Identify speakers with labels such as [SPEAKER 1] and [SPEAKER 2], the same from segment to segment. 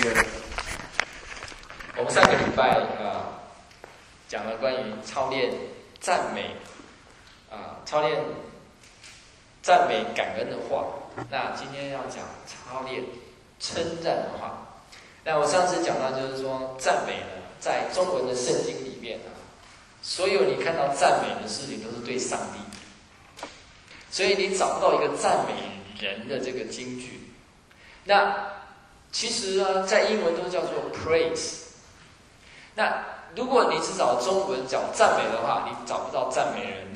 [SPEAKER 1] 我们上个礼拜讲了关于操练赞美操练赞美感恩的话。那今天要讲操练称赞的话。那我上次讲到，就是说赞美呢，在中文的圣经里面所有你看到赞美的事情都是对上帝，所以你找不到一个赞美人的这个金句。那其实呢，在英文都叫做 praise。那如果你只找中文讲赞美的话，你找不到赞美人的，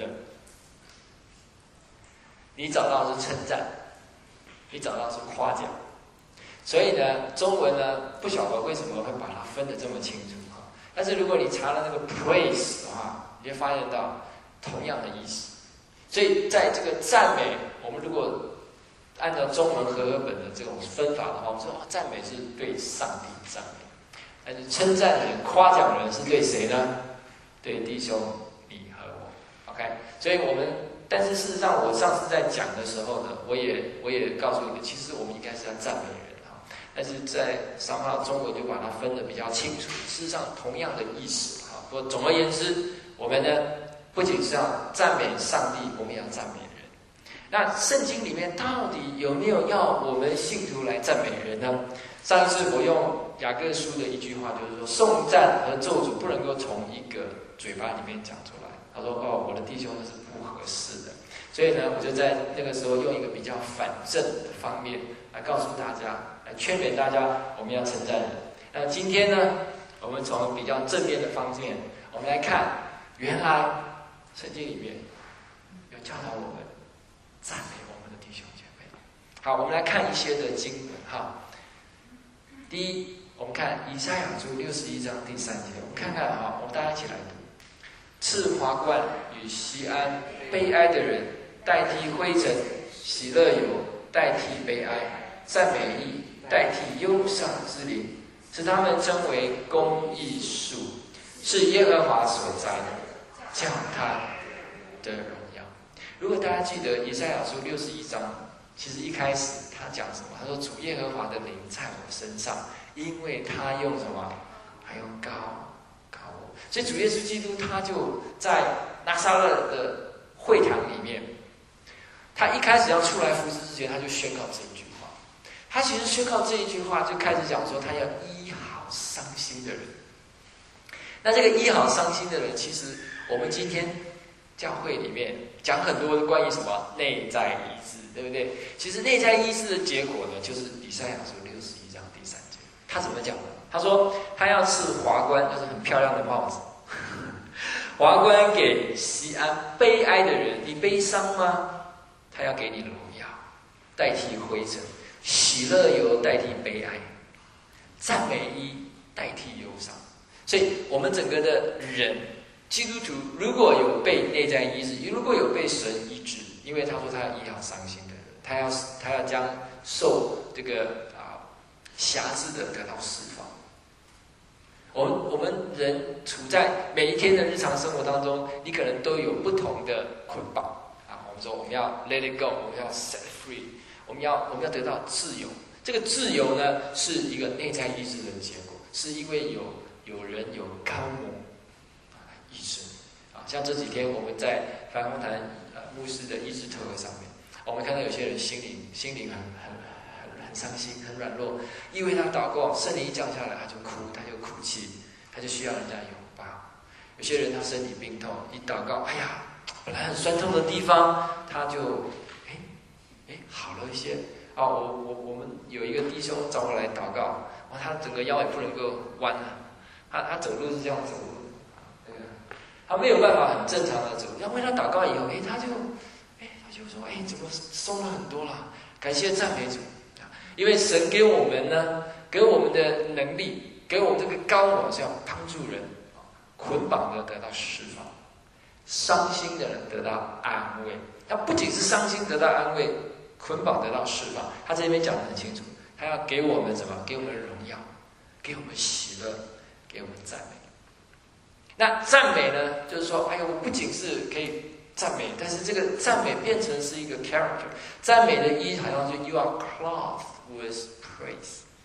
[SPEAKER 1] 你找到的是称赞，你找到的是夸奖。所以呢，中文呢不晓得为什么会把它分得这么清楚但是如果你查了那个 praise 的话，你就发现到同样的意思。所以在这个赞美，我们如果按照中文和合本的这种分法的话，我们说赞美是对上帝赞美，但是称赞人、夸奖人是对谁呢？对弟兄你和我。OK， 所以我们，但是事实上，我上次在讲的时候呢，我也告诉你，其实我们应该是要赞美人但是在上号中文就把它分得比较清楚，事实上同样的意思不过总而言之，我们呢不仅是要赞美上帝，我们也要赞美人。那圣经里面到底有没有要我们信徒来赞美人呢？上一次我用雅各书的一句话，就是说颂赞和咒诅不能够从一个嘴巴里面讲出来。他说我的弟兄是不合适的。所以呢，我就在那个时候用一个比较反正的方面来告诉大家，来劝勉大家，我们要称赞人。那今天呢，我们从比较正面的方面，我们来看，原来圣经里面有教导我们赞美我们的弟兄姐妹。好，我们来看一些的经文第一，我们看以赛亚书61章第3节，我们看看我们大家一起来读：赐华冠与锡安，悲哀的人代替灰尘，喜乐油代替悲哀，赞美意代替忧伤之灵，使他们称为公义树，是耶和华所栽的，叫他的荣耀。如果大家记得以赛亚书61章，其实一开始他讲什么？他说主耶和华的灵在我身上，因为他用什么？他用高我。所以主耶稣基督他就在拿撒勒的会堂里面，他一开始要出来服侍之前，他就宣告这一句话。他其实宣告这一句话，就开始讲说他要医好伤心的人。那这个医好伤心的人，其实我们今天教会里面讲很多的关于什么内在医治，对不对？其实内在医治的结果呢，就是以赛亚书61章第3节。他怎么讲呢？他说他要赐华冠，就是很漂亮的帽子，华冠给锡安，悲哀的人，你悲伤吗？他要给你荣耀，代替灰尘；喜乐油代替悲哀，赞美衣代替忧伤。所以，我们整个的人，基督徒如果有被内在医治，如果有被神医治，因为他说他要医好伤心的人，他要将受这个辖制的得到释放。我们人处在每一天的日常生活当中，你可能都有不同的捆绑我们说我们要 let it go， 我们要 set free， 我们要得到自由。这个自由呢，是一个内在医治的结果，是因为有人有高模医治像这几天我们在繁红坛牧师的医治特会上面，我们看到有些人心灵很伤心，很软弱，因为他祷告，圣灵一降下来，他就哭，他就哭泣，他就需要人家拥抱。有些人他身体病痛，一祷告，本来很酸痛的地方，他就好了一些我们有一个弟兄找我来祷告，他整个腰也不能够弯了，他走路是这样走路，他没有办法很正常的走。要为他祷告以后，他就说，怎么松了很多了？感谢赞美主。因为神给我们呢，给我们的能力，给我们这个高我，是要帮助人捆绑的得到释放，伤心的人得到安慰。他不仅是伤心得到安慰，捆绑得到释放。他这边讲得很清楚，他要给我们什么？给我们荣耀，给我们喜乐，给我们赞美。那赞美呢，就是说，我不仅是可以赞美，但是这个赞美变成是一个 character。赞美的意好像是 you are clothed with praise，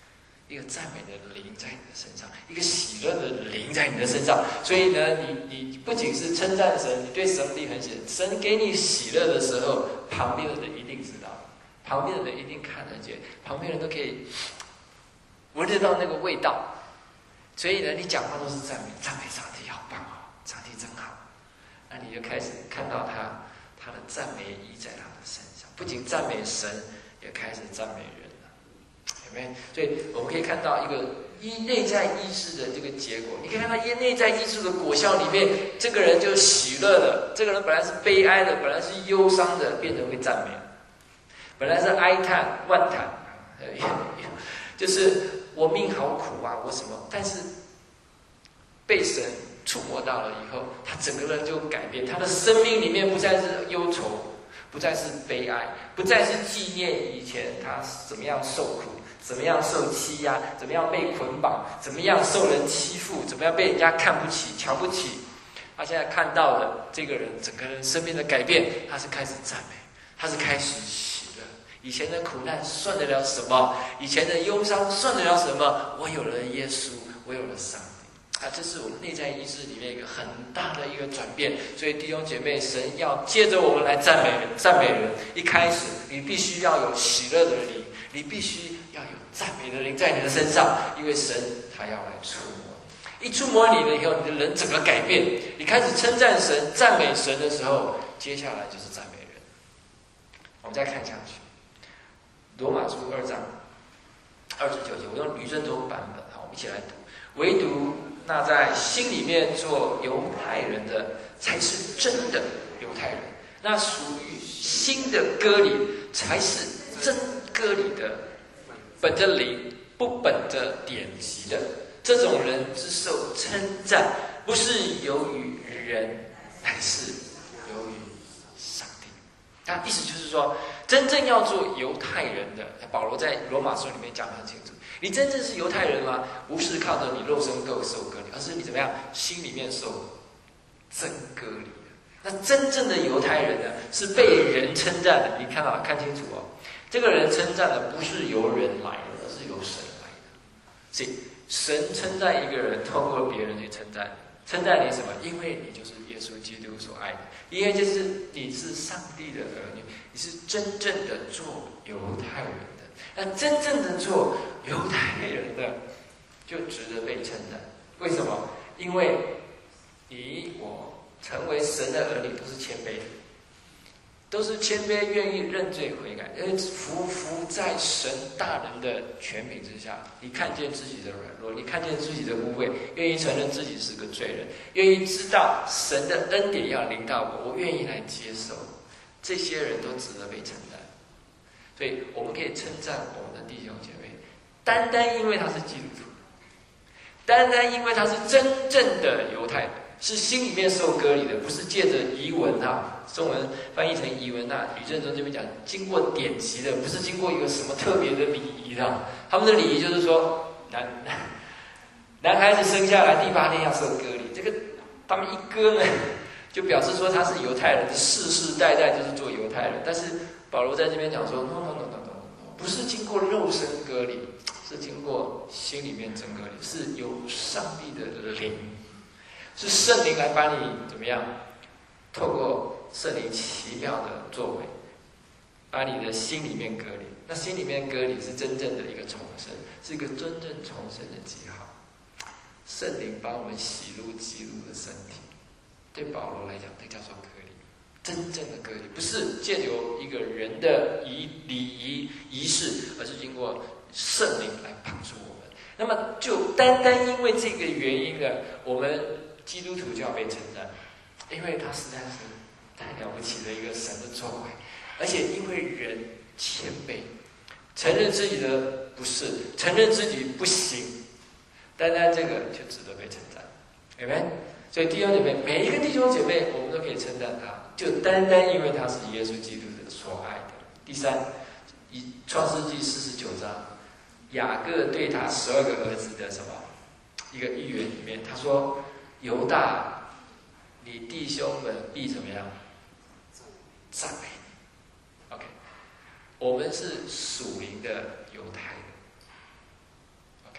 [SPEAKER 1] 一个赞美的灵在你的身上，一个喜乐的灵在你的身上。所以呢，你不仅是称赞神，你对上帝很喜乐，神给你喜乐的时候，旁边的人一定知道，旁边的人一定看得见，旁边人都可以闻得到那个味道。所以呢，你讲话都是赞美上帝，好棒哦，上帝真好。那你就开始看到他的赞美依在他的身上，不仅赞美神，也开始赞美人了，有没有？所以我们可以看到一个内在意识的这个结果。你可以看到内在意识的果效里面，这个人就喜乐了。这个人本来是悲哀的，本来是忧伤的，变成会赞美；本来是哀叹万叹，就是我命好苦啊，我什么？但是被神触摸到了以后，他整个人就改变，他的生命里面不再是忧愁，不再是悲哀，不再是纪念以前他怎么样受苦，怎么样受欺压，怎么样被捆绑，怎么样受人欺负，怎么样被人家看不起、瞧不起。他现在看到了这个人整个人生命的改变，他是开始赞美，他是开始喜乐。以前的苦难算得了什么？以前的忧伤算得了什么？我有了耶稣，我有了上帝。这是我们内在意识里面一个很大的一个转变。所以弟兄姐妹，神要借着我们来赞美人。一开始你必须要有喜乐的灵，你必须要有赞美的灵在你的身上，因为神他要来触摸你。一触摸你了以后，你的人整个改变，你开始称赞神、赞美神的时候，接下来就是赞美人。我们再看下去，罗马书2章29节，我用吕振中版本，好，我们一起来读。唯独那在心里面做犹太人的，才是真的犹太人；那属于心的割礼，才是真割礼的，本着灵，不本着典籍的。这种人之受称赞，不是由于人，乃是由于上帝。那意思就是说，真正要做犹太人的，保罗在罗马书里面讲得很清楚。你真正是犹太人吗？不是靠着你肉身够受割礼，而是你怎么样，心里面受真割礼的。那真正的犹太人呢，是被人称赞的。你看到，看清楚哦，这个人称赞的不是由人来的，而是由神来的。所以神称赞一个人，透过别人去称赞你，称赞你什么？因为你就是耶稣基督所爱的，因为就是你是上帝的儿女，你是真正的做犹太人的。那真正的做犹太人的，就值得被称赞。为什么？因为你我成为神的儿女，都是谦卑的，都是谦卑，愿意认罪悔改，服在神大能的权柄之下。你看见自己的软弱，你看见自己的污秽，愿意承认自己是个罪人，愿意知道神的恩典要临到我，我愿意来接受。这些人都值得被称赞。所以我们可以称赞我们的弟兄姐妹，单单因为他是基督徒，单单因为他是真正的犹太人，是心里面受割礼的，不是借着遗文啊，中文翻译成遗文啊。吕振中这边讲，经过典籍的，不是经过一个什么特别的礼仪的。他们的礼仪就是说，男孩子生下来第8天要受割礼，这个他们一割呢，就表示说他是犹太人，世世代代就是做犹太人。但是保罗在这边讲说 no， 不是经过肉身割礼，是经过心里面真割礼，是有上帝的灵，是圣灵来把你怎么样，透过圣灵奇妙的作为，把你的心里面割礼。那心里面割礼是真正的一个重生，是一个真正重生的记号。圣灵把我们洗入基督的身体，对保罗来讲，这叫做割礼。真正的割礼不是借由一个人的礼仪仪式，而是经过圣灵来帮助我们。那么就单单因为这个原因呢，我们基督徒就要被称赞，因为他实在是太了不起的一个神的作为，而且因为人谦卑，承认自己的不是，承认自己不行，单单这个就值得被称赞，明白？所以弟兄姐妹，每一个弟兄姐妹，我们都可以称赞他，就单单因为他是耶稣基督的所爱的。第三，创世纪49章，雅各对他12个儿子的什么一个预言里面，他说：犹大，你弟兄们必怎么样？赞美你。OK， 我们是属灵的犹太人。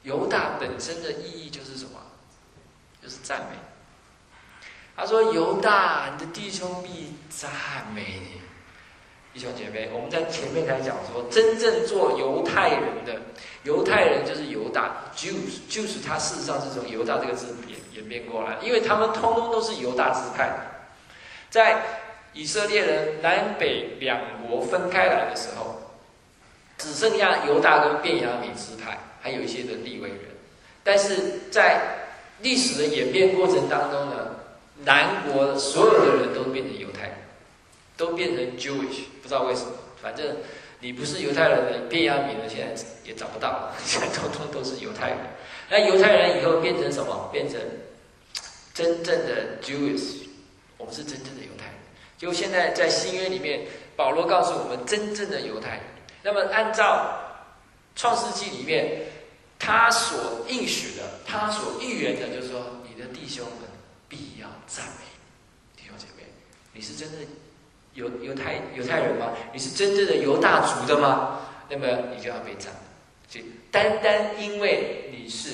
[SPEAKER 1] 犹大本身的意义就是什么？就是赞美。他说：“犹大，你的弟兄必赞美你。”弟兄姐妹，我们在前面才讲说，真正做犹太人的，犹太人就是犹大 Jews，它事实上是从犹大这个字演变过来，因为他们通通都是犹大支派的。在以色列人南北两国分开来的时候，只剩下犹大跟便雅悯支派，还有一些的利未人。但是在历史的演变过程当中呢，南国所有的人都变成犹太人，都变成 Jewish， 不知道为什么，反正你不是犹太人的便雅悯人现在也找不到了，现在通通都是犹太人。那犹太人以后变成什么？变成真正的 Jewish， 我们是真正的犹太人。就现在在新约里面，保罗告诉我们真正的犹太人。那么按照创世纪里面他所应许的，他所预言的，就是说你的弟兄们必要赞美你。弟兄姐妹，你是真的犹太人吗？你是真正的犹大族的吗？那么你就要被赞美。所以单单因为你是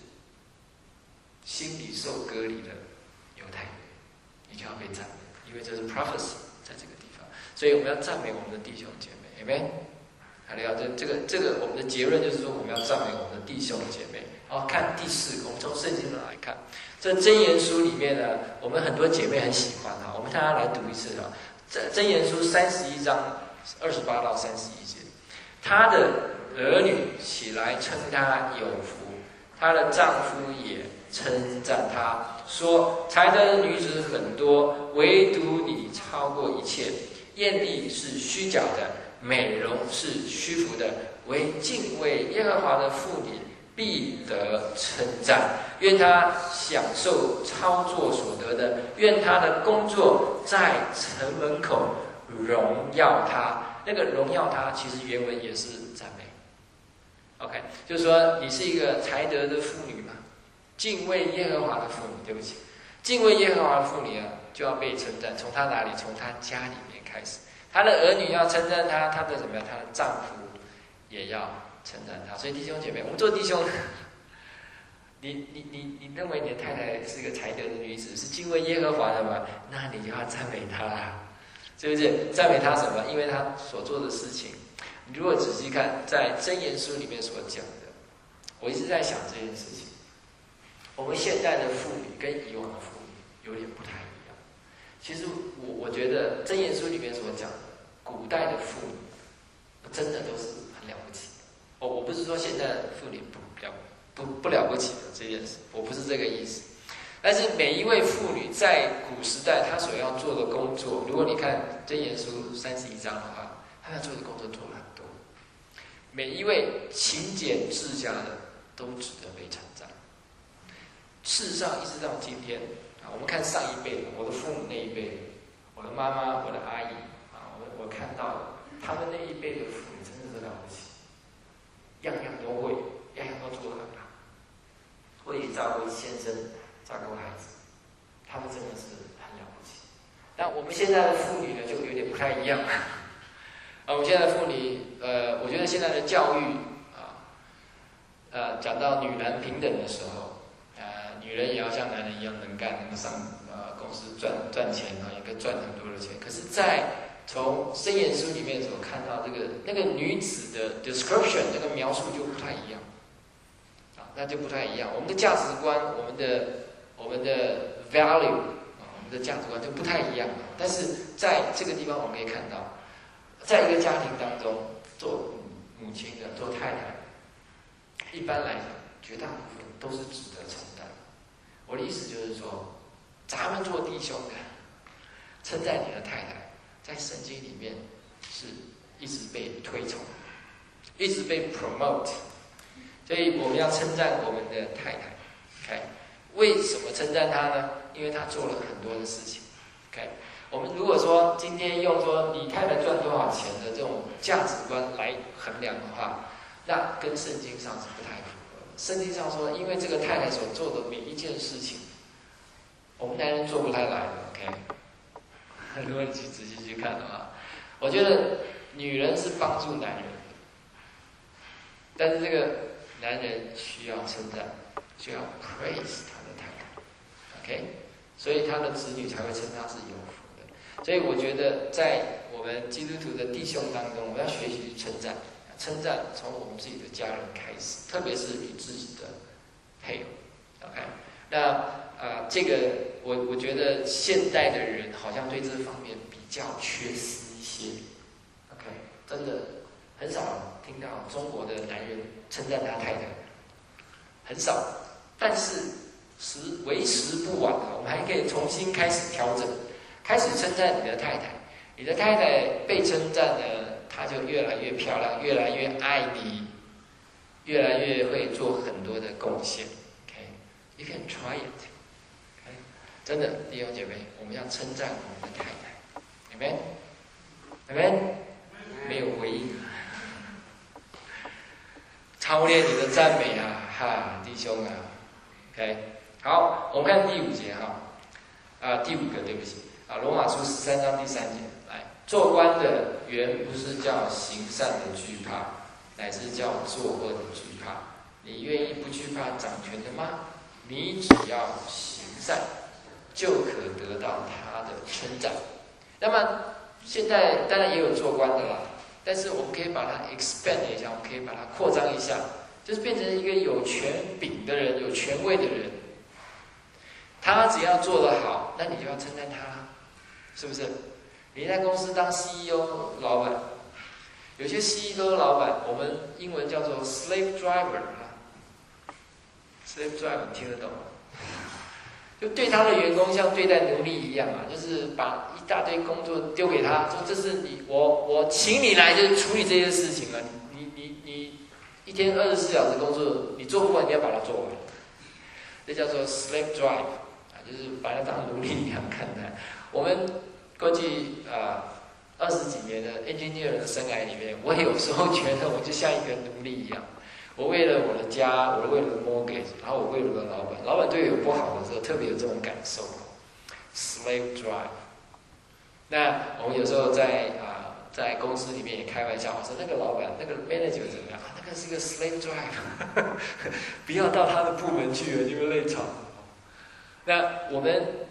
[SPEAKER 1] 心里受割礼的犹太人，你就要被赞美，因为这是 prophecy 在这个地方。所以我们要赞美我们的弟兄姐妹 ，Amen。好了，这个我们的结论就是说，我们要赞美我们的弟兄姐妹。好，看第4个，我们从圣经上来看，这箴言书里面呢，我们很多姐妹很喜欢哈，我们大家来读一次哈。箴言书31章28到31节，她的儿女起来称她有福，她的丈夫也称赞她，说才德的女子很多，唯独你超过一切。艳丽是虚假的，美容是虚浮的，唯敬畏耶和华的妇女必得称赞。愿她享受操作所得的，愿她的工作在城门口荣耀她。那个荣耀她，其实原文也是赞美。OK， 就是说你是一个才德的妇女嘛，敬畏耶和华的妇女。对不起，敬畏耶和华的妇女啊，就要被称赞。从她哪里？从她家里面开始。她的儿女要称赞她，她的怎么样？她的丈夫也要称赞她。所以弟兄姐妹，我们做弟兄，你认为你的太太是个才德的女子，是敬畏耶和华的吗？那你就要赞美她啦，是不是？赞美她什么？因为她所做的事情，你如果仔细看，在箴言书里面所讲的，我一直在想这件事情。我们现代的妇女跟以往的妇女有点不太一样。其实我觉得箴言书里面所讲的，古代的妇女真的都是很了不起。我不是说现在的妇女不了不起的这件事，我不是这个意思。但是每一位妇女在古时代她所要做的工作，如果你看箴言书31章的话，她要做的工作做了很多。每一位勤俭治家的都值得被称赞。事实上，一直到今天啊，我们看上一辈的，我的父母那一辈，我的妈妈、我的阿姨啊，我看到了他们那一辈的妇女真的是了不起，样样都会，样样都做得很好，会照顾先生、照顾孩子，他们真的是很了不起。但我们现在的妇女呢，就有点不太一样了。我们现在的妇女，我觉得现在的教育讲到女男平等的时候。女人也要像男人一样能干，能够上公司赚钱啊，也可以赚很多的钱。可是，在从箴言书里面所看到那个女子的 description， 那个描述就不太一样啊，那就不太一样。我们的价值观，我们的 value 啊，我们的价值观就不太一样。但是在这个地方，我们可以看到，在一个家庭当中，做母亲的、做太太，一般来讲，绝大部分都是值得称赞。我的意思就是说，咱们做弟兄的，称赞你的太太，在圣经里面是一直被推崇，一直被 promote， 所以我们要称赞我们的太太。OK， 为什么称赞她呢？因为她做了很多的事情。OK， 我们如果说今天用说你太太赚多少钱的这种价值观来衡量的话，那跟圣经上是不太符合。圣经上说，因为这个太太所做的每一件事情，我们男人做不太来的。OK， 如果你去仔细去看的话，我觉得女人是帮助男人，但是这个男人需要称赞，需要 praise 他的太太 ，OK， 所以他的子女才会称他是有福的。所以我觉得在我们基督徒的弟兄当中，我们要学习称赞，称赞从我们自己的家人开始，特别是你自己的配偶 ，OK， 那这个我觉得现代的人好像对这方面比较缺失一些 ，OK， 真的很少听到中国的男人称赞他太太，很少。但是为时不晚啊，我们还可以重新开始调整，开始称赞你的太太。你的太太被称赞呢，她就越来越漂亮，越来越爱你，越来越会做很多的贡献。OK，you can try it。真的，弟兄姐妹，我们要称赞我们的太太 ，Amen，Amen， 没有回应，操练你的赞美啊，哈，弟兄啊 ，OK， 好，我们看第5节哈，第5个，对不起，罗马书13章第3节，来，做官的原不是叫行善的惧怕，乃是叫作恶的惧怕。你愿意不惧怕掌权的吗？你只要行善，就可得到他的称赞。那么现在当然也有做官的啦，但是我们可以把它 expand 一下，我们可以把它扩张一下，就是变成一个有权柄的人，有权位的人。他只要做得好，那你就要称赞他，是不是？你在公司当 CEO 老板，有些 CEO 老板，我们英文叫做 slave driver 啊 ，slave driver 听得懂吗？就对他的员工像对待奴隶一样啊，就是把一大堆工作丢给他，说这是我请你来就是处理这些事情啊，你一天24小时工作，你做不完你要把它做完，这叫做 slave drive 啊，就是把它当奴隶一样看待。我们过去20几年的 engineer 的生涯里面，我有时候觉得我就像一个奴隶一样。我为了我的家，我为了 mortgage， 然后我为了我的老板，老板对我不好的时候，特别有这种感受 ，slave drive。那我们有时候在公司里面也开玩笑，我说那个老板那个 manager 怎么样？那个是个 slave drive， 不要到他的部门去了，就会累惨。那我们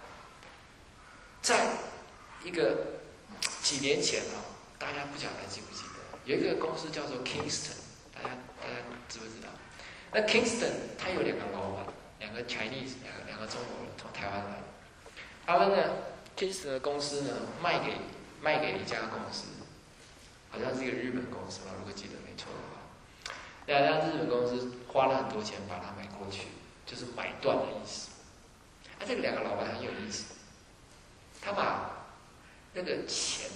[SPEAKER 1] 在一个几年前大家不晓得记不记得，有一个公司叫做 Kingston。大家知不知道？那 Kingston 他有2个老板，2个 Chinese， 两个中国人从台湾来。他们呢 ，Kingston 的公司呢卖给一家公司，好像是一个日本公司吧，如果记得没错的话。那家日本公司花了很多钱把它买过去，就是买断的意思。这个2个老板很有意思，他把那个钱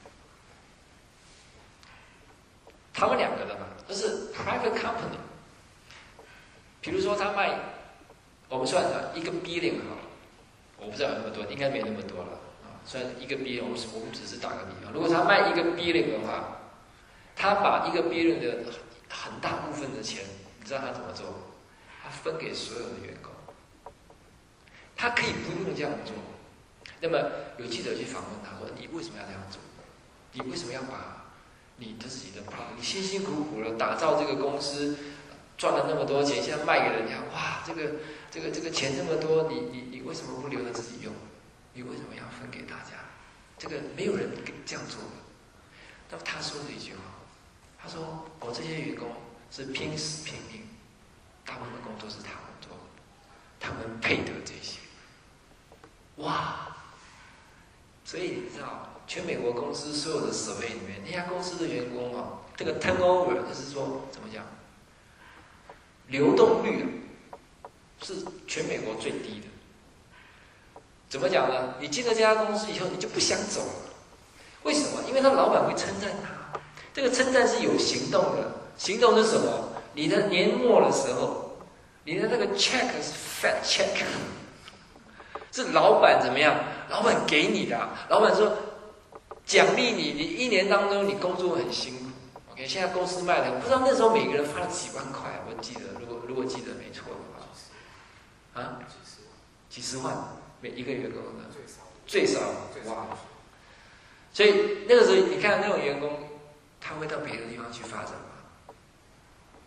[SPEAKER 1] 他们2个的嘛，都是 private company。比如说他卖，我们算1个 billion 好了，我不知道有那么多，应该没那么多了啊。算1个 billion， 我们只是打个比方，如果他卖1个 billion 的话，他把1个 billion 的很大部分的钱，你知道他怎么做？他分给所有的员工。他可以不用这样做。那么有记者去访问他，说：“你为什么要这样做？你为什么要把？”你自己的 product， 你辛辛苦苦的打造这个公司，赚了那么多钱，现在卖给人家，哇，这个钱这么多，你为什么不留着自己用？你为什么要分给大家？这个没有人这样做的。那么他说了一句话，他说：“我这些员工是拼死拼命，大部分工作是他们做的，他们配得这些。”哇！所以你知道。全美国公司所有的 survey 里面，那家公司的员工这个 turnover 就是说怎么讲，流动率是全美国最低的。怎么讲呢？你进了这家公司以后，你就不想走了。为什么？因为他老板会称赞他，这个称赞是有行动的。行动是什么？你的年末的时候，你的那个 check 是 fat check， 是老板怎么样？老板给你的，老板说。奖励你1年当中你工作很辛苦 ，OK？ 现在公司卖的，不知道那时候每个人发了几万块，我记得，如果记得没错的话，几十万，每一个员工的最少，哇！所以那个时候你看那种员工，他会到别的地方去发展吗？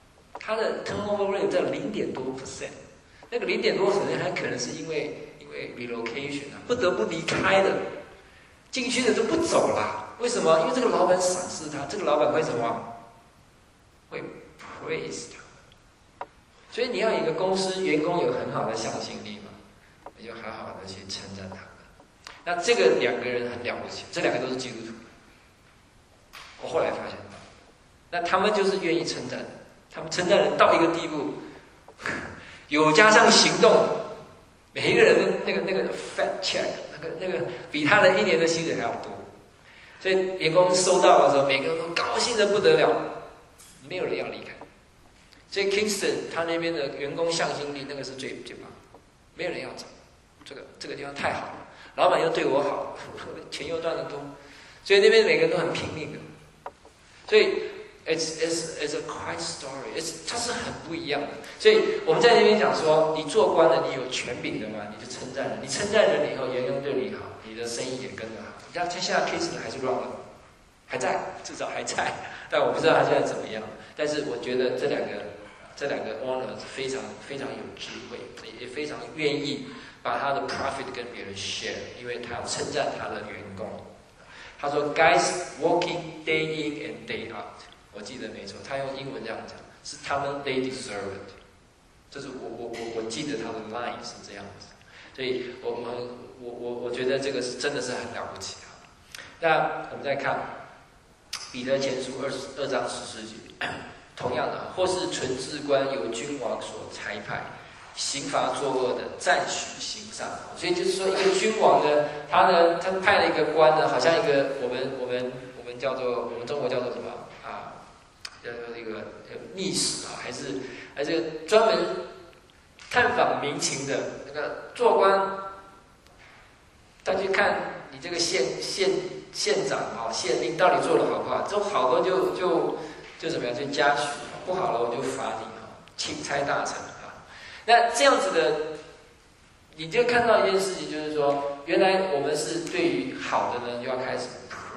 [SPEAKER 1] 它的 turnover rate 在0.多%，那个0.多%还可能是因为 relocation 啊，不得不离开的，进去的都不走了。为什么？因为这个老板赏识他，这个老板会什么？会 praise 他。所以你要一个公司员工有很好的向心力嘛，你就好好的去称赞他们。那这个两个人很了不起，这两个都是基督徒。我后来发现到，那他们就是愿意称赞，他们称赞人到一个地步，有加上行动，每一个人的那个 fat check， 那个比他的1年的薪水还要多。所以员工收到的时候，每个人都高兴得不得了，没有人要离开。所以 Kingston 他那边的员工向心力那个是最棒，没有人要走。这个地方太好了，老板又对我好，钱又赚得多，所以那边每个人都很拼命的。所以 it's a quiet story， 它是很不一样的。所以我们在那边讲说，你做官的，你有权柄的嘛，你就称赞人，你称赞人以后，员工对你好，你的生意也跟着好。你看，现在 Kingston 还是 run 的，还在，至少还在，但我不知道他现在怎么样。但是我觉得这两个 owner 非常非常有智慧，也非常愿意把他的 profit 跟别人 share， 因为他要称赞他的员工。他说 ，Guys working day in and day out， 我记得没错，他用英文这样讲，是他们 they deserve it， 这是我记得他的 line 是这样子，所以我觉得这个是真的是很了不起啊。那我们再看彼得前书2章14节，同样的，或是纯治官由君王所差派，刑罚作恶的，暂许行善。所以就是说，一个君王呢，他派了一个官呢，好像一个我们叫做我们中国叫做什么啊？叫做这个密使啊，还是专门探访民情的那个做官，他去看你这个县长啊、县令到底做得好不好？做好了就怎么样？就嘉许，不好了我就罚你啊，钦差大臣啊。那这样子的，你就看到一件事情，就是说，原来我们是对于好的呢，就要开始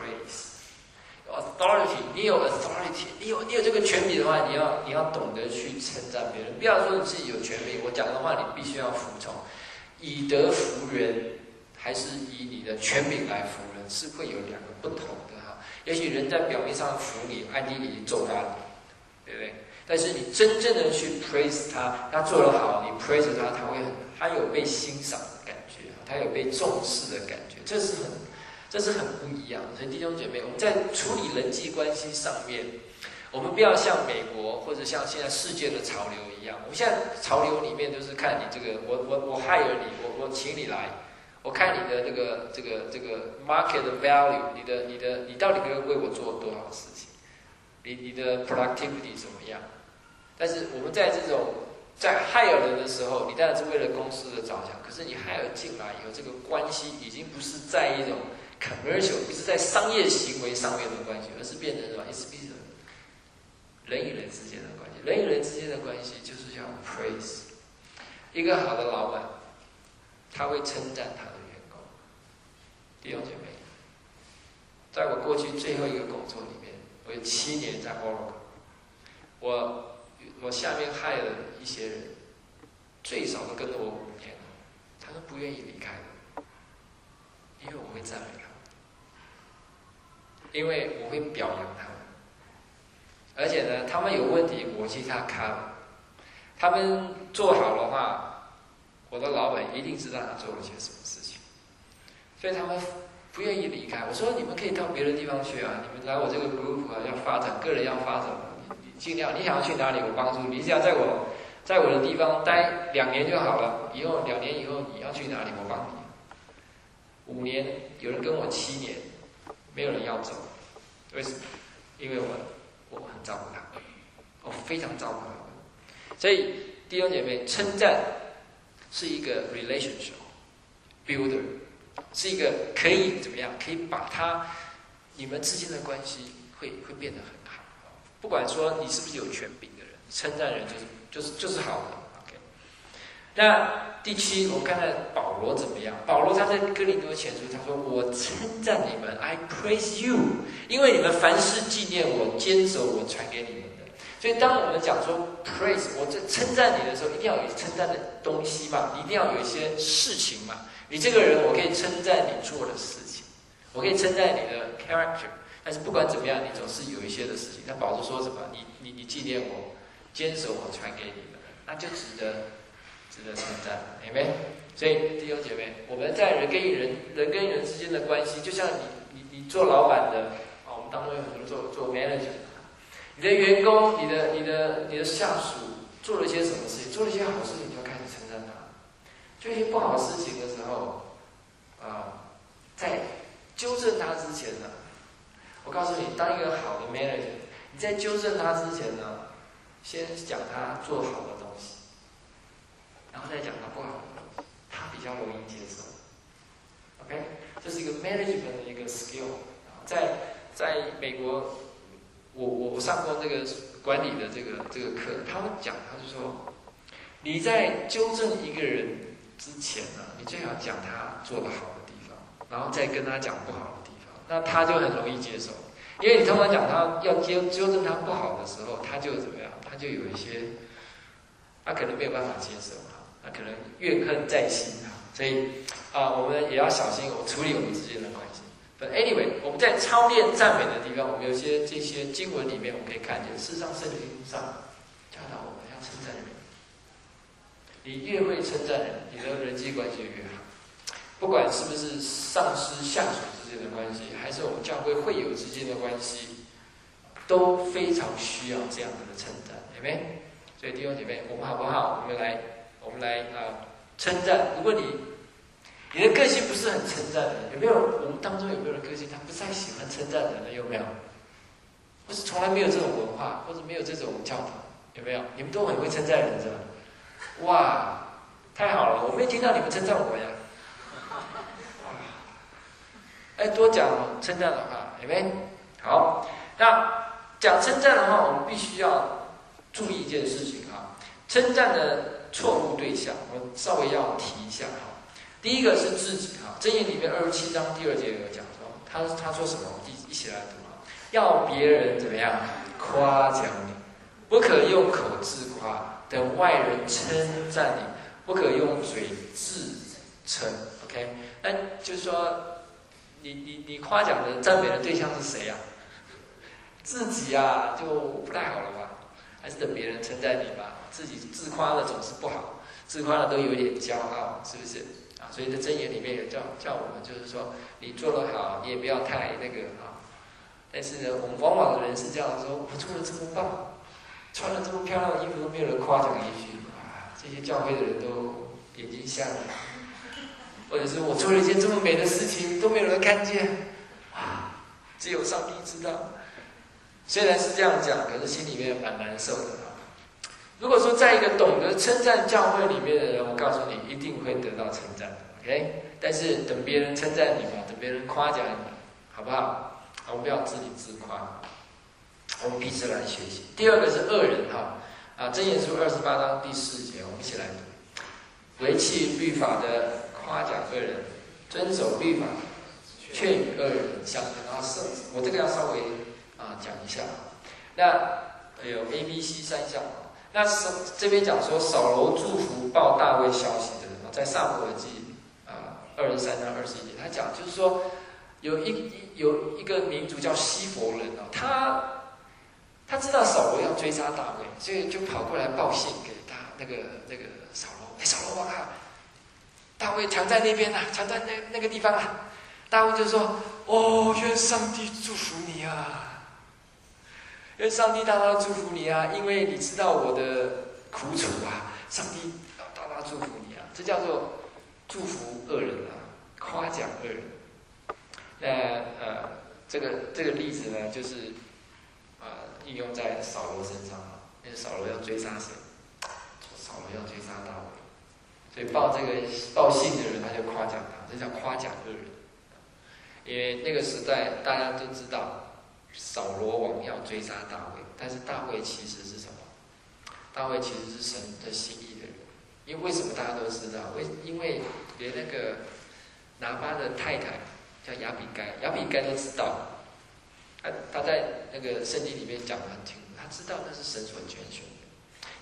[SPEAKER 1] praise。authority， 你有 authority， 你有这个权柄的话，你要懂得去称赞别人，不要说你自己有权柄，我讲的话你必须要服从。以德服人，还是以你的权柄来服人，是会有两个不同的哈。也许人在表面上服你，暗地里揍他你，对不对？但是你真正的去 praise 他，他做得好，你 praise 他，他有被欣赏的感觉，他有被重视的感觉，这是很不一样的。所以弟兄姐妹，我们在处理人际关系上面，我们不要像美国或者像现在世界的潮流一样。我们现在潮流里面就是看你这个，我 hire 你，我请你来，我看你的这个 market value， 你到底可以为我做多少事情，你的 productivity 怎么样？但是我们在这种在 hire 人的时候，你当然是为了公司的着想，可是你 hire 进来以后，这个关系已经不是在一种 commercial， 不是在商业行为上面的关系，而是变成什么 ？It's business， 人与人之间的关系，人与人之间的关系就是要 praise。一个好的老板，他会称赞他的员工。弟兄姐妹，在我过去最后一个工作里面，我有7年在 Oracle， 我下面害了一些人，最少都跟了我5年了，他都不愿意离开的，因为我会赞美他们，因为我会表扬他们，而且呢，他们有问题我替他看，他们做好的话，我的老板一定知道他做了些什么事情，所以他们不愿意离开。我说你们可以到别的地方去啊，你们来我这个 group 啊，要发展，个人要发展。尽量，你想要去哪里，我帮助你。只要在我的地方待2年就好了。以后2年以后你要去哪里，我帮你。5年，有人跟我7年，没有人要走，为什么？因为我很照顾他们，我非常照顾他们。所以弟兄姐妹，称赞是一个 relationship builder， 是一个可以怎么样？可以把你们之间的关系会变得很好。不管说你是不是有权柄的人，称赞人就是好的。OK。那第7，我们看看保罗怎么样。保罗他在哥林多前书，他说：“我称赞你们 ，I praise you， 因为你们凡事纪念我，坚守我传给你们的。”所以当我们讲说 praise， 我在称赞你的时候，一定要有称赞的东西嘛，你一定要有一些事情嘛。你这个人，我可以称赞你做的事情，我可以称赞你的 character， 但是不管怎么样，你总是有一些的事情。那保罗说什么？你纪念我，坚守我传给你的，那就值得称赞，明白？所以弟兄姐妹，我们在人跟人之间的关系，就像你做老板的啊，我们当中有很多人做 manager， 你的员工、你的下属做了一些什么事情，做了一些好事情，你就开始称赞他；做一些不好的事情的时候，在纠正他之前呢，我告诉你，当一个好的 manager， 你在纠正他之前呢，先讲他做好的东西，然后再讲他不好的东西，他比较容易接受。OK， 这是一个 management 的一个 skill。在美国，我上过这个管理的这个课，他们讲，他就说，你在纠正一个人之前呢，你最好讲他做得好的地方，然后再跟他讲不好的地方，那他就很容易接受。因为你通常讲他要纠正他不好的时候，他就怎么样？他就有一些，他可能没有办法接受，他可能怨恨在心啊。所以我们也要小心我们处理我们之间的关系。But anyway， 我们在操练赞美的地方，我们有这些经文里面，我们可以看见，事实上圣经上教导我们要称赞人。你越会称赞人，你的人际关系越好。不管是不是上司下属之间的关系，还是我们教会会友之间的关系，都非常需要这样的称赞，对不对？所以弟兄姐妹，我们好不好？我们来称赞。如果你的个性不是很称赞的，有没有？我们当中有没有人个性他不太喜欢称赞人的？有没有？或是从来没有这种文化，或者没有这种教导，有没有？你们都很会称赞人，是吧？哇，太好了！我没听到你们称赞我呀。多讲称赞的话，有没有？好，那讲称赞的话，我们必须要注意一件事情啊。称赞的错误对象，我稍微要提一下哈。第一个是自己哈，箴言里面27章第2节有讲说，他说什么？我们一起来读啊。要别人怎么样夸奖你，不可用口自夸，等外人称赞你，不可用嘴自称。OK， 那就是说。你夸奖的赞美的对象是谁呀？自己啊，就不太好了吧？还是等别人称赞你吧？自己自夸的总是不好，自夸的都有点骄傲，是不是？啊，所以在箴言里面有叫我们，就是说你做得好，你也不要太那个啊。但是呢，我们往往的人是这样说：我做得这么棒，穿了这么漂亮的衣服，都没有人夸奖一句啊！这些教会的人都眼睛瞎了。或者是我做了一件这么美的事情，都没有人看见，只有上帝知道。虽然是这样讲，可是心里面蛮难受的啊。如果说在一个懂得称赞教会里面的人，我告诉你，一定会得到称赞的 ，OK？ 但是等别人称赞你嘛，等别人夸奖你嘛，好不好？我们不要自己自夸，我们彼此来学习。第二个是恶人哈，箴言书28章第4节，我们一起来读：违弃律法的。夸奖恶人，遵守律法，劝与恶人相争。然后我这个要稍微讲一下。那有 A、B、C 3项。那这边讲说扫罗祝福报大卫消息的人，在撒母耳记23章21节，他讲就是说有一个民族叫西弗人他知道扫罗要追杀大卫，所以就跑过来报信给他那个扫罗，扫罗我看。大卫藏在那边啊，藏在那个地方啊。大卫就说：“哦，愿上帝祝福你啊，愿上帝大大祝福你啊，因为你知道我的苦楚啊，上帝要大大祝福你啊。”这叫做祝福恶人啊，夸奖恶人。那这个例子呢，就是应用在扫罗身上啊，因为扫罗要追杀谁？扫罗要追杀大卫。所以报信的人，他就夸奖他，这叫夸奖恶人。因为那个时代大家都知道，扫罗王要追杀大卫，但是大卫其实是什么？大卫其实是神的心意的人。因为什么大家都知道？因为连那个拿巴的太太叫亚比该都知道。他在那个圣经里面讲得很清楚，他知道那是神所拣选的。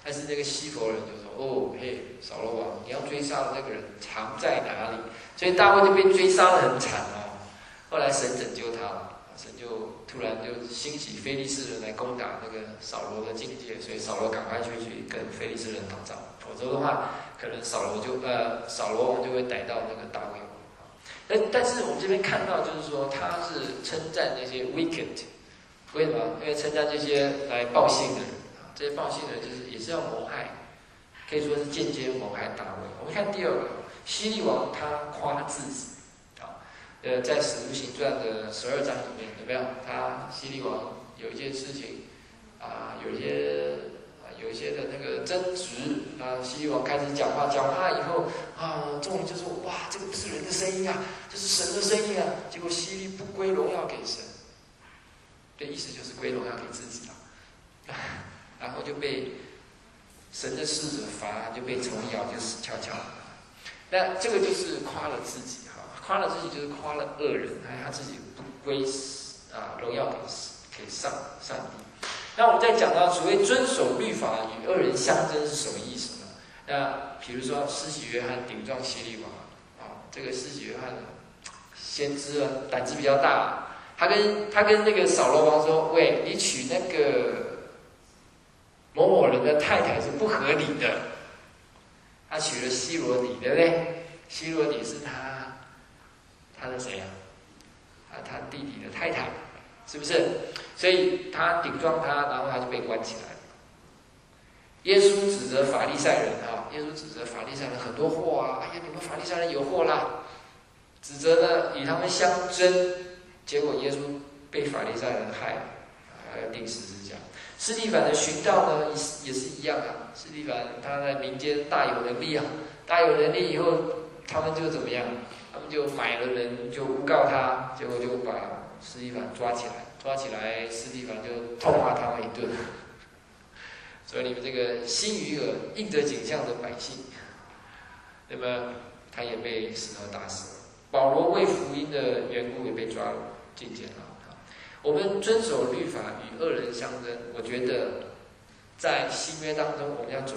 [SPEAKER 1] 但是那个西弗人就说：“哦，嘿，扫罗王，你要追杀的那个人藏在哪里？”所以大卫就被追杀得很惨哦。后来神拯救他了，神就突然就兴起非利士人来攻打那个扫罗的境界，所以扫罗赶快去跟非利士人打仗，否则的话，可能扫罗王就会逮到那个大卫王。但是我们这边看到，就是说他是称赞那些 wicked， 为什么？因为称赞这些来报信的人啊，这些报信的人就是也是要谋害，可以说是间接谋害大卫。我们看第二个，希利王他夸自己啊，在《使徒行传》的12章里面有没有？他希利王有一件事情啊，有一些的那个争执啊，希利王开始讲话以后啊，众人就说：“哇，这个不是人的声音啊，这是神的声音啊！”结果希利不归荣耀给神，这意思就是归荣耀给自己了，然后就被神的使者罚，就被虫咬，就死翘翘了。那这个就是夸了自己哈，夸了自己就是夸了恶人，他自己不归荣耀给上帝。那我们再讲到所谓遵守律法与恶人相争是什么意思呢？那比如说施洗约翰顶撞希利王啊，这个施洗约翰先知啊胆子比较大，他跟那个扫罗王说：“喂，你娶那个某某人的太太是不合理的。”他娶了希罗底，对不对？希罗底是他的谁啊？他弟弟的太太，是不是？所以他顶撞他，然后他就被关起来了。耶稣指责法利赛人啊，耶稣指责法利赛人很多祸啊，哎呀，你们法利赛人有祸啦，指责呢与他们相争，结果耶稣被法利赛人害，还要钉十字架。司提反的寻道呢也是一样啊，司提反他在民间大有能力啊，大有能力以后，他们就怎么样？他们就买了人，就诬告他，结果就把司提反抓起来，司提反就痛骂他们一顿。所以你们这个心与耳应着景象的百姓，那么他也被石头打死了。保罗为福音的缘故也被抓了进监了。我们遵守律法与恶人相争，我觉得在新约当中，我们要准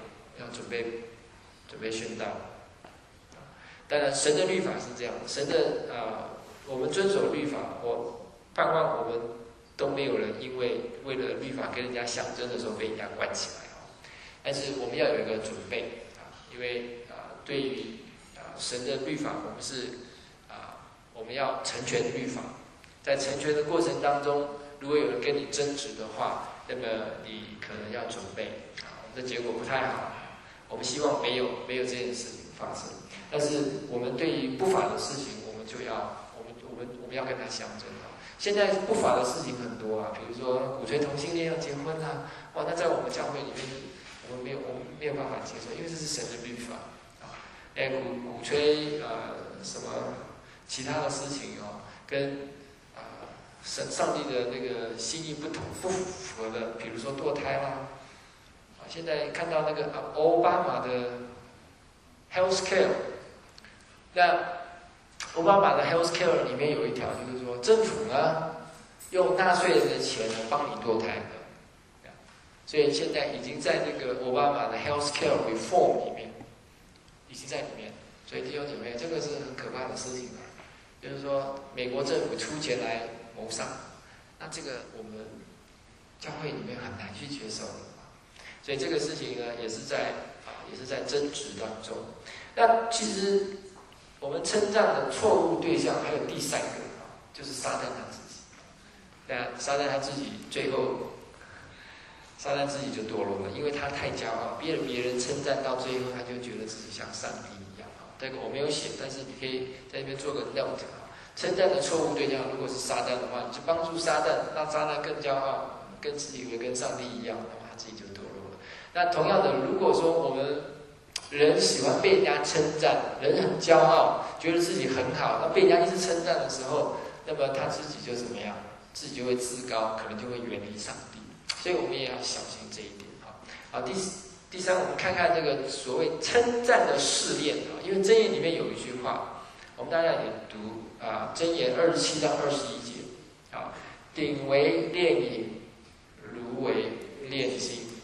[SPEAKER 1] 备宣道。当然，神的律法是这样，神的我们遵守律法，我盼望我们都没有人因为了律法跟人家相争的时候被人家关起来但是我们要有一个准备因为对于神的律法，我们是我们要成全律法，在成全的过程当中，如果有人跟你争执的话，那么你可能要准备我们的结果不太好。我们希望没有这件事情发生，但是我们对于不法的事情，我们要跟他相争现在不法的事情很多比如说鼓吹同性恋要结婚那在我们教会里面，我们没有办法接受，因为这是神的律法鼓吹什么其他的事情跟上帝的那个心意不符合的，比如说堕胎啦现在看到那个奥巴马的 healthcare， 那奥巴马的 healthcare 里面有一条就是说，政府呢用纳税人的钱帮你堕胎的，所以现在已经在那个奥巴马的 healthcare reform 里面，已经在里面。所以弟兄姐妹，这个是很可怕的事情就是说美国政府出钱来谋杀，那这个我们教会里面很难去接受的所以这个事情呢，也是在争执当中。那其实我们称赞的错误对象还有第三个就是撒旦他自己。那撒旦他自己最后，撒旦自己就堕落了，因为他太骄傲，别人称赞到最后，他就觉得自己像上帝一样这个我没有写，但是你可以在那边做个 note 称赞的错误对象如果是撒旦的话，你就帮助撒旦，让撒旦更骄傲，更自以为跟上帝一样的话，他自己就堕落了。那同样的，如果说我们人喜欢被人家称赞，人很骄傲，觉得自己很好，那被人家一直称赞的时候，那么他自己就怎么样？自己就会自高，可能就会远离上帝。所以我们也要小心这一点好，第三，我们看看这个所谓称赞的试炼因为箴言里面有一句话，我们大家也读箴言27到21节鼎为炼银，炉为炼金，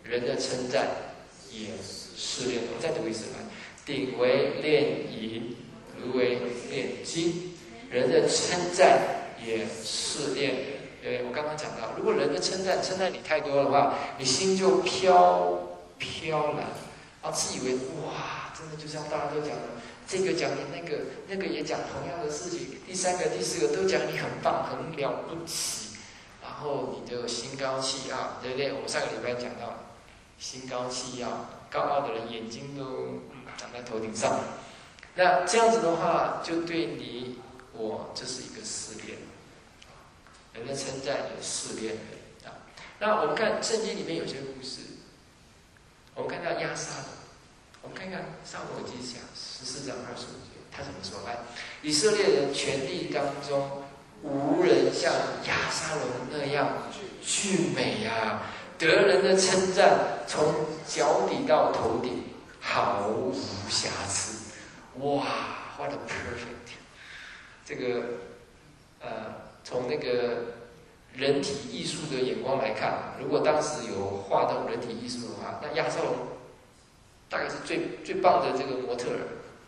[SPEAKER 1] 人的称赞也试炼。我们再读一次来，鼎为炼银，炉为炼金，人的称赞也试炼。我刚刚讲到，如果人的称赞你太多的话，你心就飘然，自以为哇，真的就像大家都讲的，这个讲你那个也讲同样的事情，第三个、第四个都讲你很棒、很了不起，然后你就心高气傲，对不对？我上个礼拜讲到，心高气傲，高傲的人眼睛都长在头顶上，那这样子的话，就对你我这是一个试炼。人的称赞也试炼人啊。那我们看圣经里面有些故事，我们看到亚撒龙，我们看看撒母耳记下14章25节，他怎么说？来，以色列人全地当中，无人像亚撒龙那样俊美啊，得人的称赞，从脚底到头顶毫无瑕疵。哇 ，what a perfect！ 这个从那个人体艺术的眼光来看，如果当时有画到人体艺术的话，那亚撒龙大概是最棒的这个模特儿，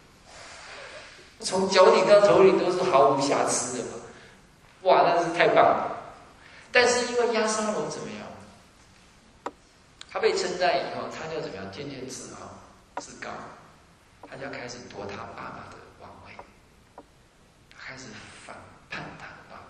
[SPEAKER 1] 从脚底到头顶都是毫无瑕疵的嘛，哇，那是太棒了。但是因为亚撒龙怎么样？他被称赞以后，他就怎么样？渐渐自傲、自高，他就开始夺他爸爸的王位，他开始反叛他。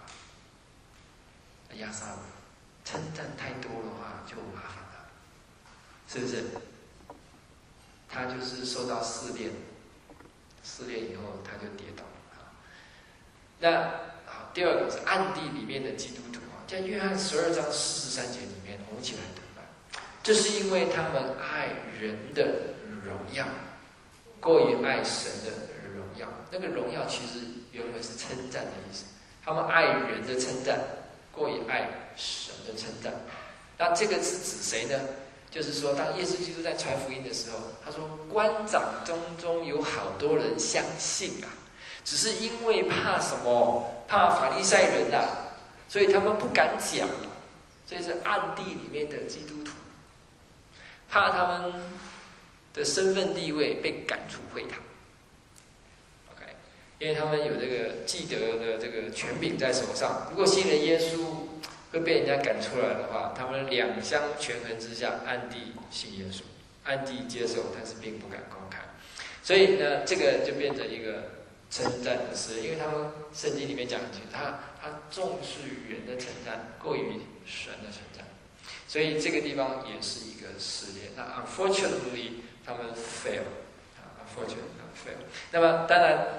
[SPEAKER 1] 亚撒龙称赞太多的话就麻烦了，是不是？他就是受到试炼，试炼以后他就跌倒了。那好，第二个是暗地里面的基督徒啊，在约翰12章43节里面，我们一起来读吧。这是因为他们爱人的荣耀，过于爱神的荣耀。那个荣耀其实原本是称赞的意思，他们爱人的称赞。过于爱神的称赞，那这个是指谁呢？就是说，当耶稣基督在传福音的时候，他说官长中有好多人相信啊，只是因为怕什么？怕法利赛人啊，所以他们不敢讲，所以是暗地里面的基督徒，怕他们的身份地位被赶出会堂。因为他们有这个既得的这个权柄在手上，如果信了耶稣会被人家赶出来的话，他们两相权衡之下，暗地信耶稣，暗地接受，但是并不敢公开。所以呢，这个就变成一个称赞的事，因为他们圣经里面讲清楚，他重视人的称赞，过于神的称赞，所以这个地方也是一个试炼。那 unfortunately 他们 fail，unfortunately fail。那么当然。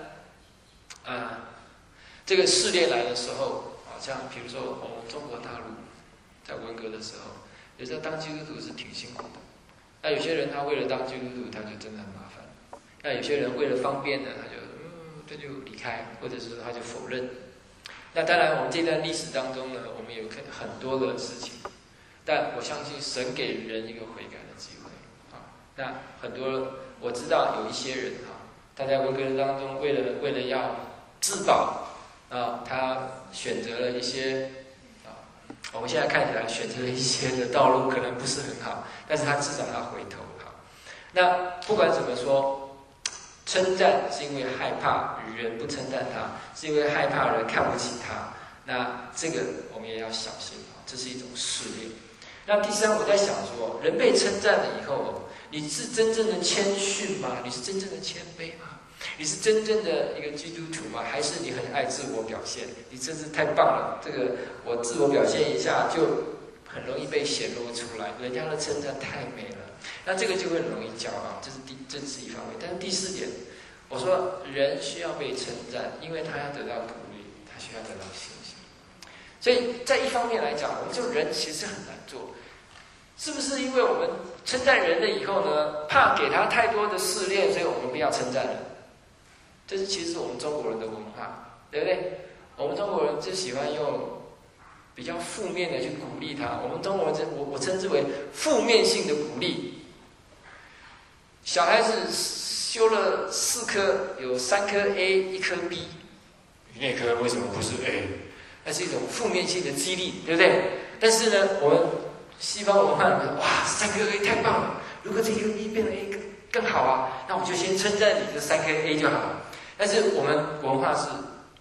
[SPEAKER 1] 这个试炼来的时候，像比如说我们中国大陆在文革的时候，有时候当基督徒是挺辛苦的。那有些人他为了当基督徒，他就真的很麻烦；那有些人为了方便呢，他就离开，或者是他就否认。那当然，我们这段历史当中呢，我们有很多的事情，但我相信神给人一个悔改的机会啊。那很多我知道有一些人他在文革当中为了要自保他选择了一些我们现在看起来选择了一些的道路可能不是很好，但是他至少他回头那不管怎么说，称赞是因为害怕人不称赞他，是因为害怕人看不起他，那这个我们也要小心这是一种试炼。那第三，我在想说，人被称赞了以后，你是真正的谦逊吗？你是真正的谦卑吗？你是真正的一个基督徒吗？还是你很爱自我表现？你真是太棒了！这个我自我表现一下，就很容易被显露出来，人家的称赞太美了，那这个就会很容易骄傲，这是一方面。但是第四点，我说人需要被称赞，因为他要得到鼓励，他需要得到信心。所以在一方面来讲，我们这人其实很难做。是不是因为我们称赞人了以后呢，怕给他太多的试炼，所以我们不要称赞人？这是其实我们中国人的文化，对不对？我们中国人就喜欢用比较负面的去鼓励他。我们中国人我称之为负面性的鼓励。小孩子修了4科，有3科 A，1科 B， 那科为什么不是 A？ 那是一种负面性的激励，对不对？但是呢，我们西方文化里面，哇，3颗 A 太棒了！如果这个 B 变成 A 更好啊，那我就先称赞你这3颗 A 就好了。但是我们文化是，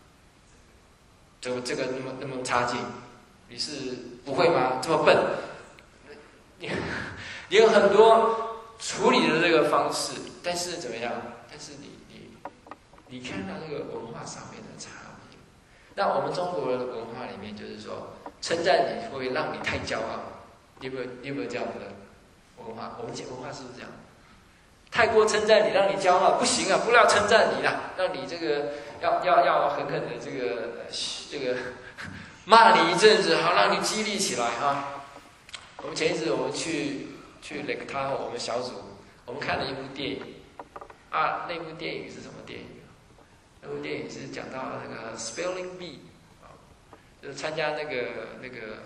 [SPEAKER 1] 这个那么差劲，你是不会吗？这么笨？你有很多处理的这个方式，但是怎么样？但是你看到那个文化上面的差别。那我们中国的文化里面，就是说，称赞你会让你太骄傲。你有没有这样的文化？我们文化是不是这样？太过称赞你，让你骄傲，不行啊！不要称赞你啦，让你这个要狠狠的这个骂你一阵子，好让你激励起来哈。我们前一次我们去Lake Tahoe，我们小组我们看了一部电影啊，那部电影是什么电影？那部电影是讲到那个 Spelling Bee， 就是参加那个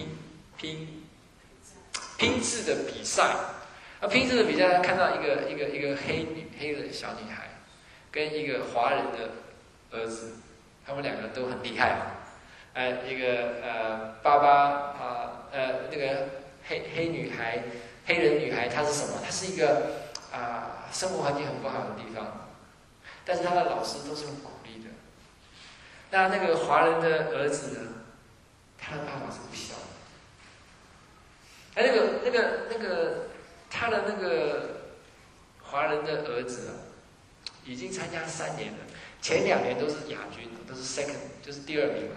[SPEAKER 1] 拼字的比赛。拼字的比赛，看到一个黑的小女孩，跟一个华人的儿子，他们2个都很厉害啊。一个爸爸那个黑人女孩，她是什么？她是一个生活环境很不好的地方，但是她的老师都是很鼓励的。那个华人的儿子呢，他的爸爸是不孝的。他的那个华人的儿子已经参加3年了，前2年都是亚军，都是 second， 就是第2名嘛。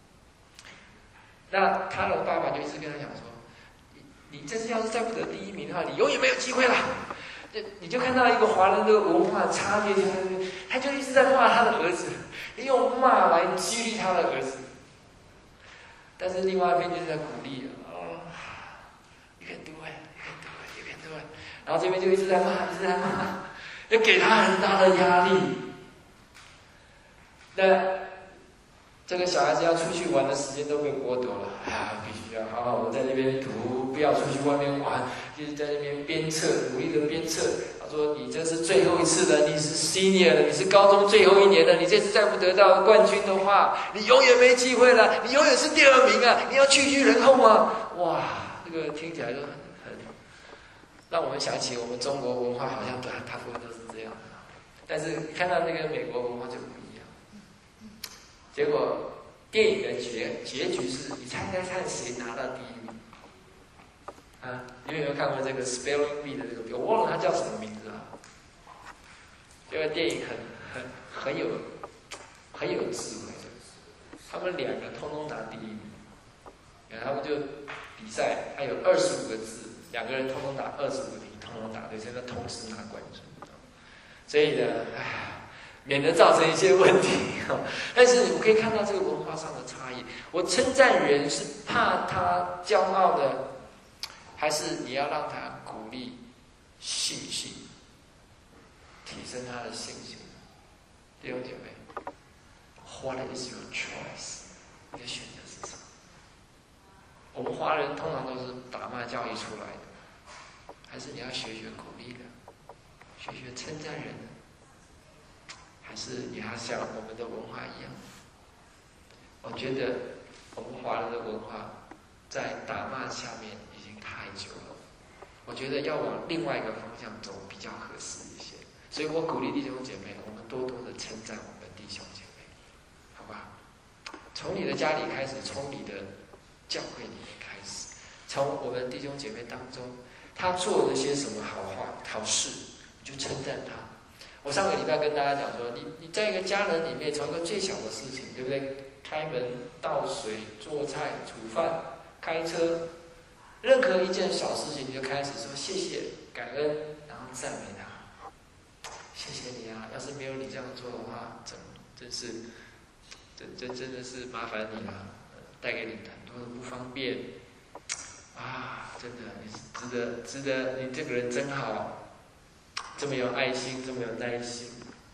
[SPEAKER 1] 那他的爸爸就一直跟他讲说：“你这次要是再不得第1名的话，你永远没有机会了。”你就看到一个华人的文化差别，他就一直在骂他的儿子，用骂来激励他的儿子。但是另外一边就是在鼓励，You can do it。然后这边就一直在骂，要给他很大的压力。那这个小孩子要出去玩的时间都被剥夺了，必须要好好的在那边读，不要出去外面玩，就是在那边鞭策，努力的鞭策。他说：“你这是最后一次了，你是 senior 了，你是高中最后1年了，你这次再不得到冠军的话，你永远没机会了，你永远是第2名啊！你要去人后啊！”哇，这个听起来都很让我们想起我们中国文化好像大部分都是这样，但是看到那个美国文化就不一样。结果电影的结局是，你猜猜看谁拿到第1名？你有没有看过这个 Spelling Bee 的这个？我忘了它叫什么名字啊？这个电影很有智慧，他们2个通通拿第1名，然后他们就比赛，还有25个字。2个人通通打25个题，通通答对，现在同时拿冠军。所以呢，免得造成一些问题。但是你们可以看到这个文化上的差异。我称赞人是怕他骄傲的，还是你要让他鼓励信心，提升他的信心？弟兄姐妹 ，What is your choice？ 你的选择是什么？我们华人通常都是打骂教育出来的。还是你要学鼓励的，学称赞人的，还是你要像我们的文化一样？我觉得我们华人的文化在打骂下面已经太久了，我觉得要往另外一个方向走比较合适一些。所以我鼓励弟兄姐妹，我们多多的称赞我们的弟兄姐妹，好吧？从你的家里开始，从你的教会里面开始，从我们弟兄姐妹当中。他做了些什么好事，你就称赞他。我上个礼拜跟大家讲说，你在一个家人里面，从一个最小的事情，对不对？开门、倒水、做菜、煮饭、开车，任何一件小事情，你就开始说谢谢、感恩，然后赞美他。谢谢你啊！要是没有你这样做的话，真的是麻烦你了，带给你很多的不方便。真的，你是值得，你这个人真好，这么有爱心，这么有耐心。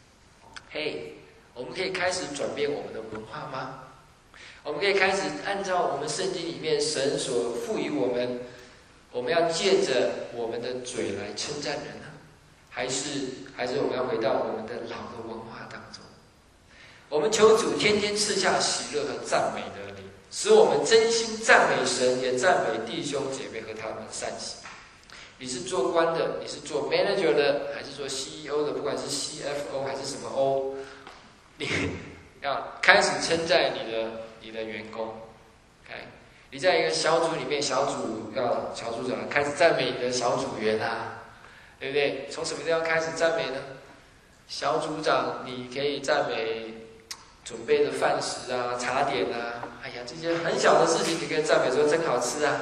[SPEAKER 1] 我们可以开始转变我们的文化吗？我们可以开始按照我们圣经里面神所赋予我们要借着我们的嘴来称赞人呢？还是我们要回到我们的老的文化当中？我们求主天天赐下喜乐和赞美的灵， 使我们真心赞美神，也赞美弟兄姐妹和他们善行。你是做官的，你是做 manager 的，还是做 CEO 的？不管是 CFO 还是什么 O， 你要开始称赞你的员工。OK， 你在一个小组里面，小组长开始赞美你的小组员啊，对不对？从什么地方开始赞美呢？小组长，你可以赞美准备的饭食啊、茶点啊，哎呀，这些很小的事情，你可以赞美说真好吃啊，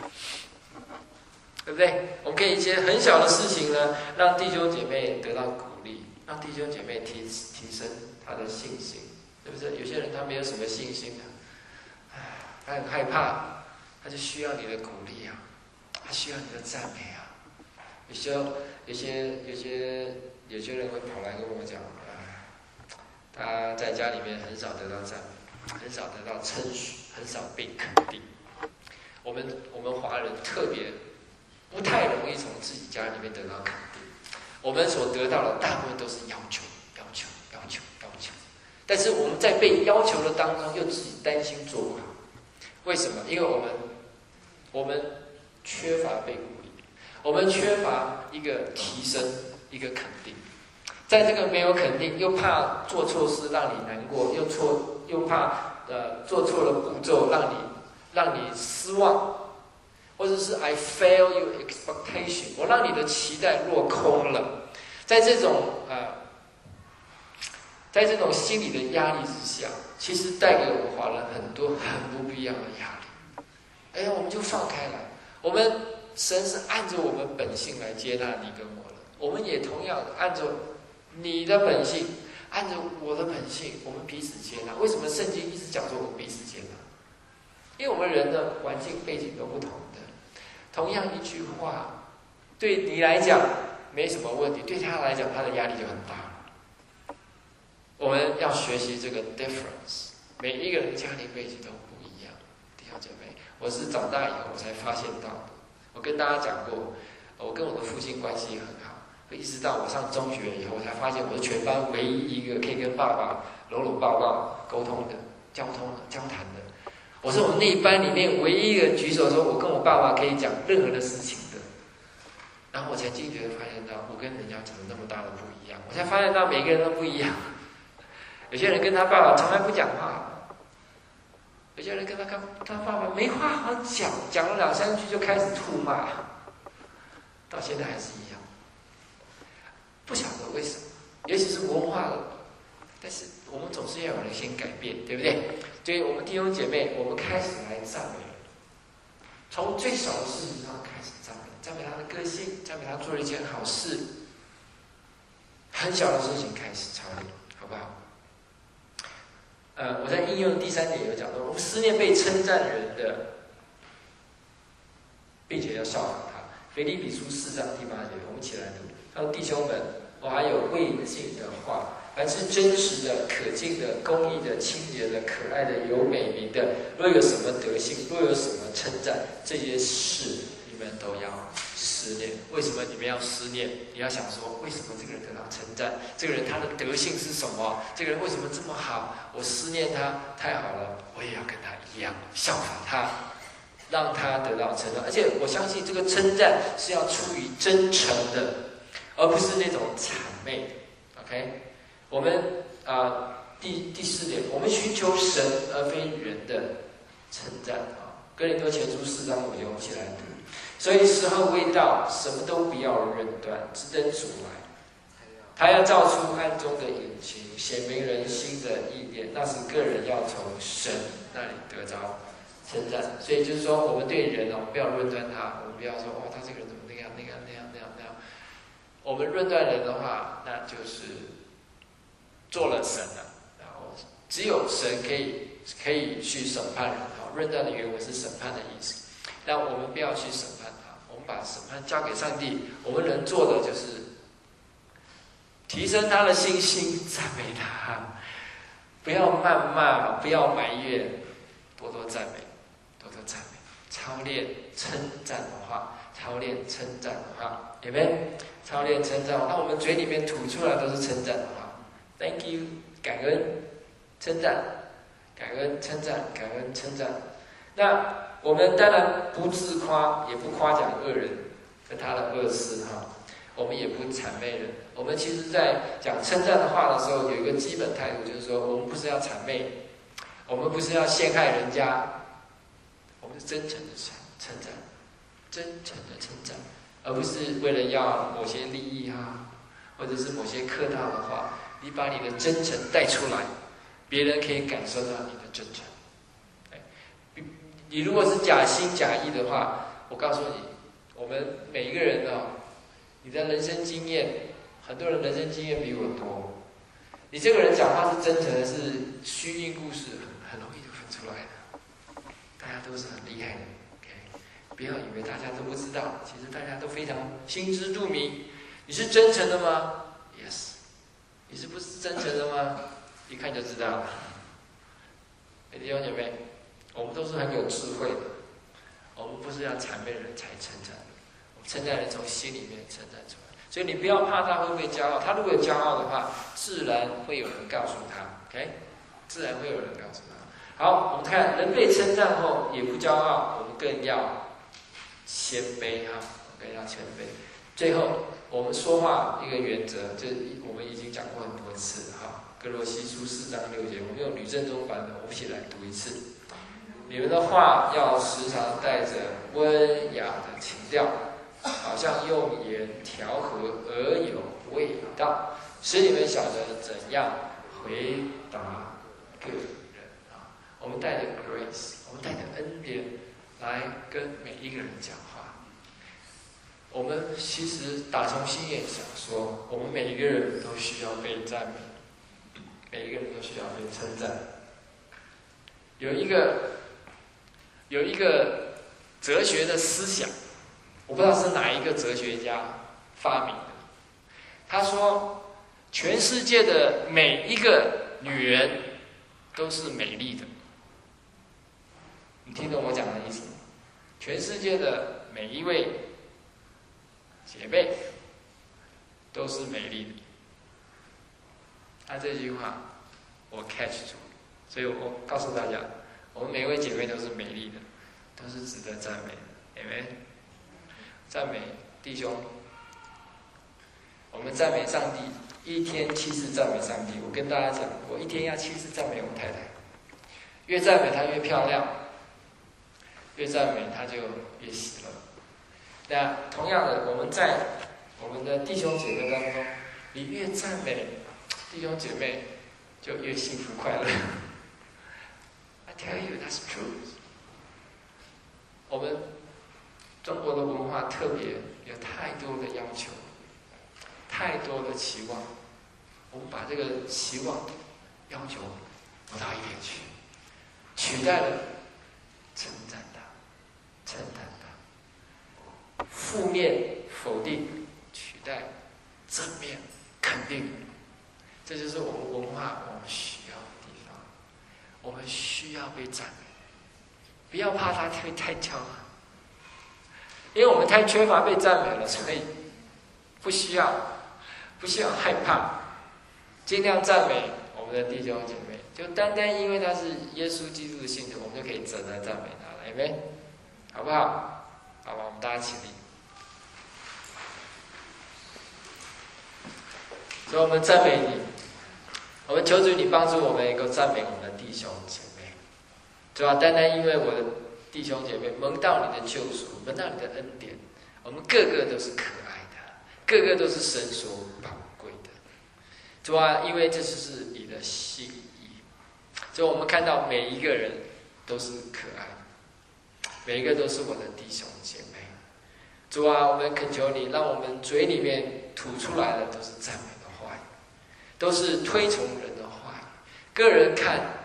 [SPEAKER 1] 对不对？我们可以一些很小的事情呢，让弟兄姐妹得到鼓励，让弟兄姐妹提升他的信心，对不对？有些人他没有什么信心的，他很害怕，他就需要你的鼓励啊，他需要你的赞美啊。有些人会跑来跟我讲，他在家里面很少得到赞美，很少得到称许，很少被肯定。我们华人特别不太容易从自己家里面得到肯定，我们所得到的大部分都是要求。但是我们在被要求的当中，又自己担心做不好。为什么？因为我们缺乏被鼓励，我们缺乏一个提升，一个肯定。在这个没有肯定，又怕做错事让你难过，又怕做错了步骤让你失望，或者是 I fail your expectation， 我让你的期待落空了。在这种心理的压力之下，其实带给我们华人很多很不一样的压力。哎呀，我们就放开来，神是按照我们本性来接纳你跟我的，我们也同样按照你的本性，按照我的本性，我们彼此接纳。为什么圣经一直讲说我们彼此接纳？因为我们人的环境背景都不同的，同样一句话，对你来讲没什么问题，对他来讲他的压力就很大了。我们要学习这个 difference， 每一个人家庭背景都不一样。弟兄姐妹，我是长大以后我才发现到的。我跟大家讲过，我跟我的父亲关系很好。一直到我上中学以后，我才发现我是全班唯一一个可以跟爸爸搂搂抱抱、沟通的、交谈的。我是我们那一班里面唯一一个举手说我跟我爸爸可以讲任何的事情的。然后我才惊觉地发现到，我跟人家怎么那么大的不一样。我才发现到每个人都不一样。有些人跟他爸爸从来不讲话，有些人跟他爸爸没话好讲，讲了2-3句就开始吐骂，到现在还是一样。不晓得为什么，也许是文化了，但是我们总是要有人先改变，对不对？所以我们弟兄姐妹，我们开始来赞美人，从最小的事情上开始赞美，赞美他的个性，赞美他做了一件好事，很小的事情开始操练，好不好？我在应用第3点有讲到，我们思念被称赞人的，并且要效仿他。腓立比书4章第8节，我们一起来读。他说：“弟兄们，我还有未尽的话，凡是真实的、可敬的、公义的、清洁的、可爱的、有美名的，若有什么德行，若有什么称赞，这些事你们都要思念。为什么你们要思念？你要想说，为什么这个人得到称赞？这个人他的德性是什么？这个人为什么这么好？我思念他，太好了，我也要跟他一样，效法他。”让他得到称赞，而且我相信这个称赞是要出于真诚的，而不是那种谄媚。OK， 我们第4点，我们寻求神而非人的称赞啊。哥林多前书4章5节，我们一起来读。所以时候未到，什么都不要论断，只等主来。他要照出暗中的隐情，显明人心的意念，那是个人要从神那里得着称赞。所以就是说，我们对人我们不要论断他，我们不要说他这个人怎么那样。我们论断人的话，那就是做了神了。然后只有神可以去审判人。论断的原文是审判的意思。但我们不要去审判他，我们把审判交给上帝。我们能做的就是提升他的信心，赞美他，不要谩骂，不要埋怨，多多赞美。操练称赞的话，操练称赞的话，有没有？操练称赞，那我们嘴里面吐出来都是称赞的话。Thank you， 感恩，称赞， 感恩称赞，感恩称赞。那我们当然不自夸，也不夸奖恶人和他的恶事哈。我们也不谄媚人。我们其实在讲称赞的话的时候，有一个基本态度，就是说我们不是要谄媚，我们不是要陷害人家，我们是真诚的称赞，真诚的称赞，而不是为了要某些利益哈，或者是某些客套的话。你把你的真诚带出来，别人可以感受到你的真诚。你如果是假心假意的话，我告诉你，我们每一个人你的人生经验，很多人人生经验比我多。你这个人讲话是真诚的，是虚应故事，很容易就分出来的。大家都是很厉害的 ，OK？ 不要以为大家都不知道，其实大家都非常心知肚明。你是真诚的吗 ？Yes。你是不是真诚的吗？一看就知道了。弟兄姐妹，我们都是很有智慧的，我们不是要谄媚人才称赞，我们称赞人从心里面称赞出来。所以你不要怕他会不会骄傲，他如果有骄傲的话，自然会有人告诉他 ，OK？ 自然会有人告诉他。好，我们看人被称赞后也不骄傲，我们更要谦卑哈，更要谦卑。最后，我们说话一个原则，就是我们已经讲过很多次哈。歌罗西书4章6节，我们用吕正中版本，我们一起来读一次。你们的话要时常带着温雅的情调，好像用盐调和而有味道，使你们晓得怎样回答个人啊。我们带着 grace， 我们带着恩典来跟每一个人讲话。我们其实打从心眼想说，我们每一个人都需要被赞美，每一个人都需要被称赞。有一个哲学的思想，我不知道是哪一个哲学家发明的。他说，全世界的每一个女人都是美丽的。你听懂我讲的意思吗？全世界的每一位姐妹都是美丽的。他这句话我 catch 住，所以我告诉大家，我们每一位姐妹都是美丽的，都是值得赞美的。Amen。赞美弟兄，我们赞美上帝，一天7次赞美上帝。我跟大家讲，我一天要7次赞美我太太，越赞美她越漂亮，越赞美她就越喜乐。那同样的，我们在我们的弟兄姐妹当中，你越赞美弟兄姐妹，就越幸福快乐。I tell you, that's true. 我们中国的文化特别有太多的要求，太多的期望，我们把这个期望要求挪到一边去，取代了称赞他，称赞他。负面否定取代正面肯定，这就是我们文化我们需要的地方。我们需要被赞美，不要怕他会太骄傲，因为我们太缺乏被赞美了，所以不需要害怕，尽量赞美我们的弟兄姐妹，就单单因为他是耶稣基督的信徒，我们就可以值得赞美他了，阿们，好不好？好吧，我们大家起立。所以我们赞美你，我们求主你帮助我们能够赞美我们的弟兄姐妹，主要单单因为我的弟兄姐妹蒙到你的救赎，蒙到你的恩典，我们个个都是可爱的，个个都是神所宝贵的。主啊，因为这就是你的心意，所以我们看到每一个人都是可爱的，每一个都是我的弟兄姐妹。主啊，我们恳求你，让我们嘴里面吐出来的都是赞美的话语，都是推崇人的话语。个人看，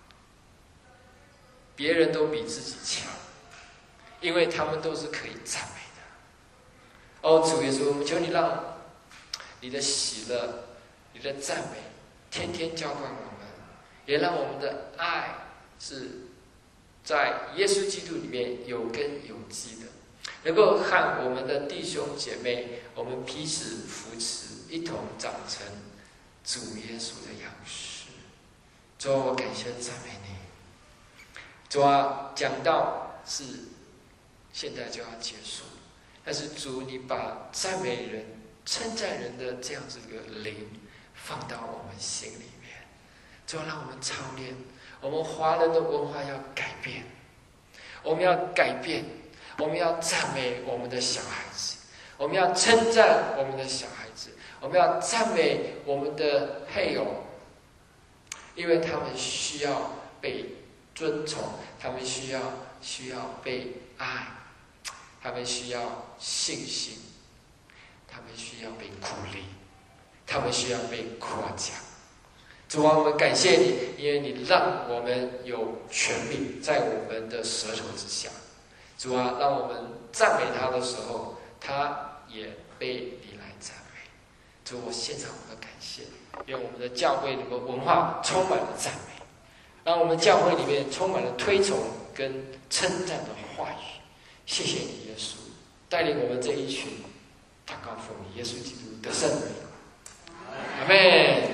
[SPEAKER 1] 别人都比自己强，因为他们都是可以赞美的。哦，主耶稣，我们求你让你的喜乐、你的赞美天天浇灌我们，也让我们的爱是在耶稣基督里面有根有基的。能够和我们的弟兄姐妹，我们彼此扶持，一同长成主耶稣的样式。 主啊，我感谢赞美你。主啊，讲道是现在就要结束，但是主，你把赞美人、称赞人的这样子一个灵放到我们心里面。主啊，让我们操练，我们华人的文化要改变，我们要改变，我们要赞美我们的小孩子，我们要称赞我们的小孩子，我们要赞美我们的配偶，因为他们需要被尊崇，他们需要被爱，他们需要信心，他们需要被鼓励，他们需要被夸奖。主啊，我们感谢你，因为你让我们有权柄在我们的舌头之下。主啊，让我们赞美他的时候，他也被你来赞美。主，我献上我的感谢，愿我们的教会能够文化充满了赞美，让我们教会里面充满了推崇跟称赞的话语。谢谢你，耶稣，带领我们这一群祷告奉耶稣基督的圣名。阿们。